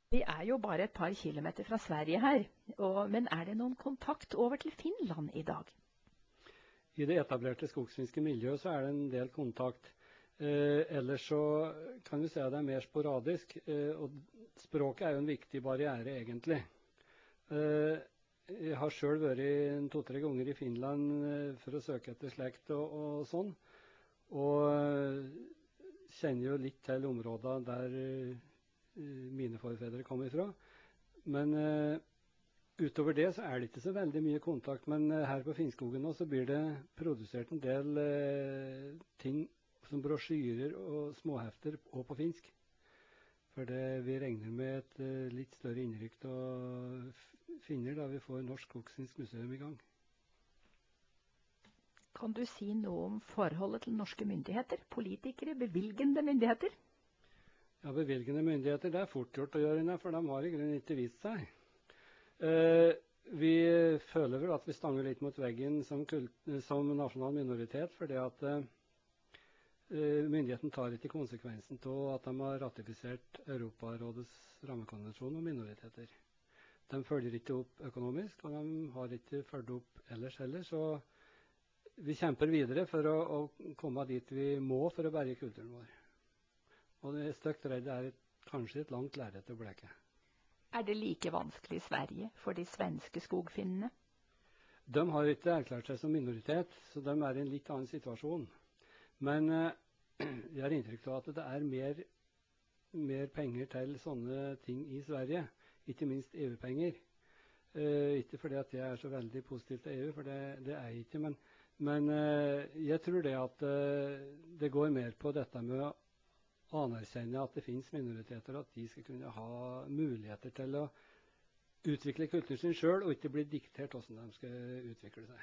Vi jo bare et par kilometer fra Sverige her, men det noen kontakt over til Finland i dag? I det etablerte skogsfinske miljøet så det en del kontakt. Ellers så kan vi si at det mer sporadisk, og språket jo en viktig barriere egentlig. Jeg har selv vært 2-3 ganger i Finland for å søke etter slekt og sånn, og kjenner jo litt til områder der mine forfedre kom ifra. Men utover det så det ikke så veldig mye kontakt, men her på Finnskogen nå så blir det produsert en del ting som brosjyrer og småhefter og på finsk. For vi regner med et litt større innrykk og finner da vi får Norsk Skogsfinsk Museum i gang. Kan du si noe om forholdet til norske myndigheter, politikere, bevilgende myndigheter? Ja, bevilgende myndigheter, det fort gjort å gjøre, for de har i grunnen ikke vist seg. Vi føler vel at vi stanger litt mot veggen som nasjonal minoritet, fordi at myndigheten tar ikke konsekvensen av at de har ratifisert Europarådets rammekonvensjon om minoriteter. De følger ikke opp økonomisk, og de har ikke fulgt opp ellers heller, så vi kjemper videre for å komme dit vi må for å berge kulturen vår. Og det stygt redd kanskje et langt lerret å bleke. Det like vanskelig i Sverige for de svenske skogfinnene? De har ikke erklært seg som minoritet, så de i en litt annen situasjon. Men jeg har inntrykk av at det mer penger til sånne ting i Sverige, ikke minst EU-penger. Ikke fordi at jeg så veldig positiv til EU, for det jeg ikke, men jeg tror det at det går mer på dette med å anerkjenne at det finnes minoriteter, at de skal kunne ha muligheter til å utvikle kulturen sin selv, og ikke bli diktert hvordan de skal utvikle seg.